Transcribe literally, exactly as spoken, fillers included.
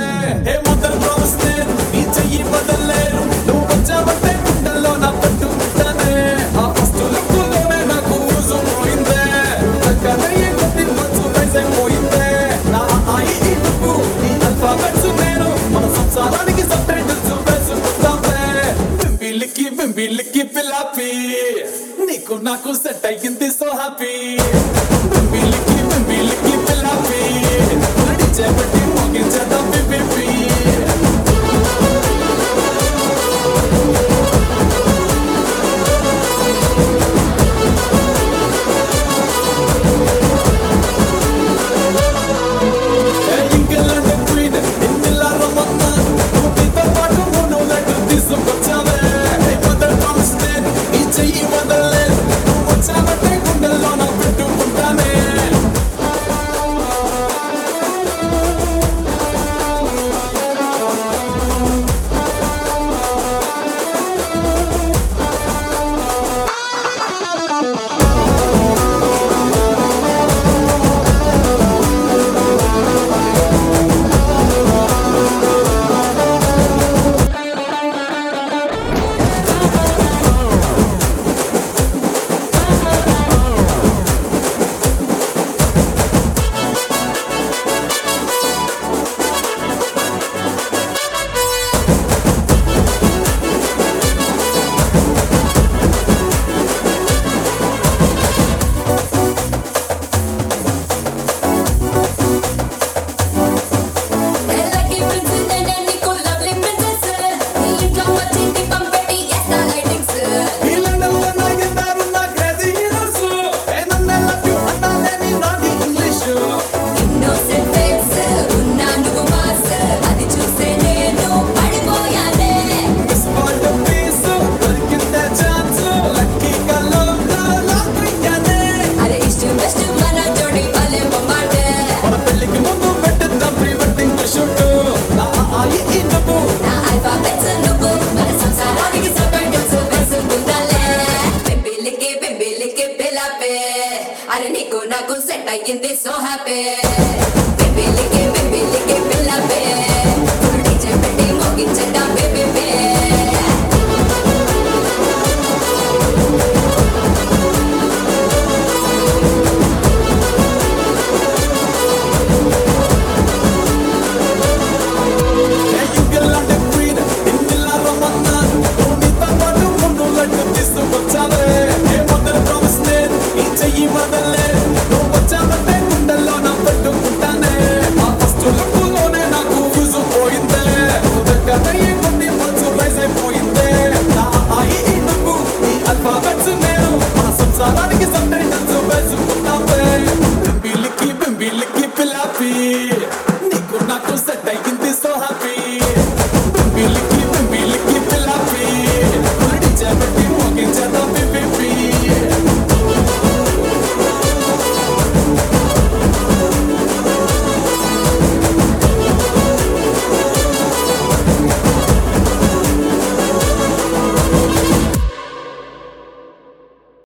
హే mother promise నేను నీ చెయ్యి వదలలేను నువ్వు వచ్చావంటే గుండెల్లో నా పట్టు ఉంటానే ఆ ఫస్ట్ లుక్లోనే నాకు ఊసు పోయిందే దగ్గరయ్యే కొద్ది మనసు వేసైపోయిందే నా ఆయి ఈ నువ్వు నీ అల్ఫాబెట్స్ నేను మన సంసారానికి సబ్టైటిల్స్ వేసుకుందాంలే బింబిలికి బింబిలికి పిల్లాపి నీకు నాకు సెట్ అయ్యింది సో హ్యాపీ బింబిలికి బింబిలికి పిల్లాపి నడిచే బట్టి మోగించేద్దాం బిబిపి ఇంకెళ్ళంటే క్వీన్ ఇంటిలా రమ్మన్నా నువ్వు నీతో పాటు మూడు లెక్కలు తీసుకొచ్చావే మదర్ ప్రామిస్ నేను నీ చెయ్యి వదలలేదు నువ్వు వచ్చావంటే గుండెల్లో నా పెట్టుకుంటానే అరే నీకు నాకు సెట్ అయ్యింది సో హ్యాపీ బేబీలికి బేబీలికి పిల్లపే డీజే పెట్టి మోగించేద్దాం బేబీ ఇంకెళ్ళంటే క్వీన్ ఇంటిలా రమ్మన్నా నువ్వు నీతో పాటు మూడు లెక్కలు తీసుకొచ్చావే హే మదర్ ప్రామిస్ నేను నీ చెయ్యి వదలలేదు నువ్వు వచ్చావంటే గుండెల్లో నా పెట్టుకుంటానే ఆ ఫస్ట్ లుక్లోనే నాకు ఊసు పోయిందే దగ్గరయ్యే